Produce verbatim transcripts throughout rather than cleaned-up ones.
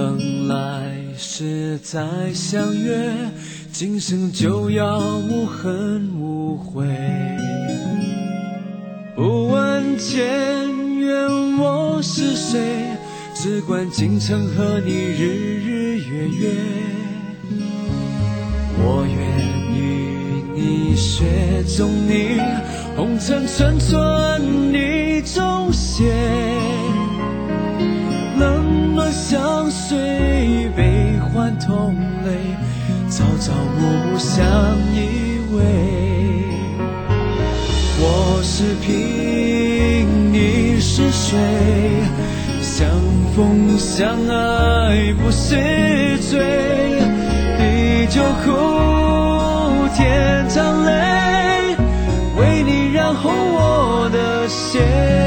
生来世再相约，今生就要无恨无悔。不问前缘我是谁，只管今生和你日日月月。我愿与你雪中你，红尘寸寸你中写。冷暖相随，悲欢同泪，朝朝暮暮相依偎。我是萍，你是水，相逢相爱不是罪。地久苦，天长泪，为你染红我的血。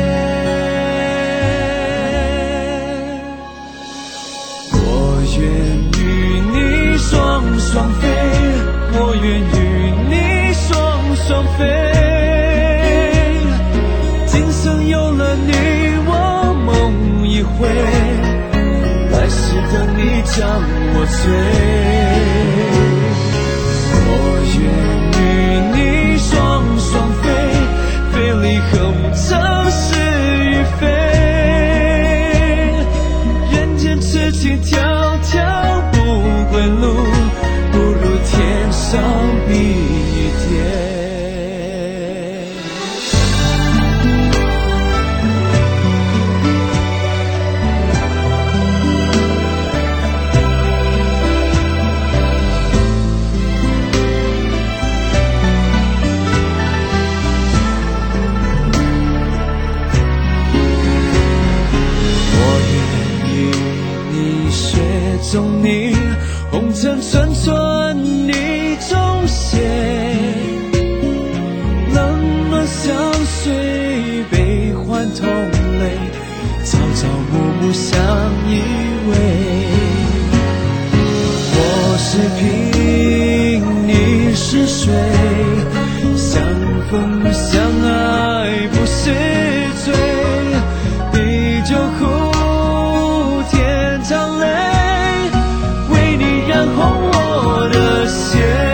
我愿与你双双飞，我愿与你双双飞。今生有了你，我梦一回，来世的你将我追。我愿与你双双飞，飞离合尘是与非。人间痴情迢迢不归路，不如天上比一天。中你红尘寸寸你中写，冷暖相随，悲欢同泪，朝朝暮暮相依偎。我是萍，你是水，相逢相爱不是罪。地久苦，天长泪，染红我的血。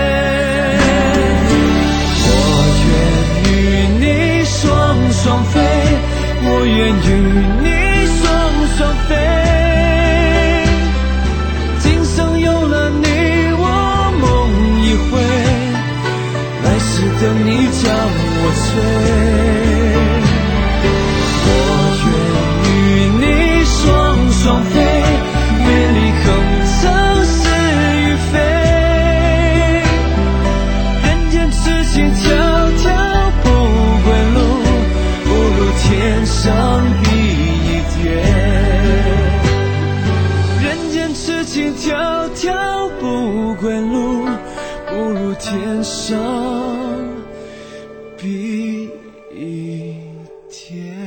我愿与你双双飞，我愿与你双双飞。今生有了你，我梦一回，来世的你将我追。我愿与你双双飞，远离红尘迢迢不归路，不如天上比一天。人间痴情迢迢不归路，不如天上比一天。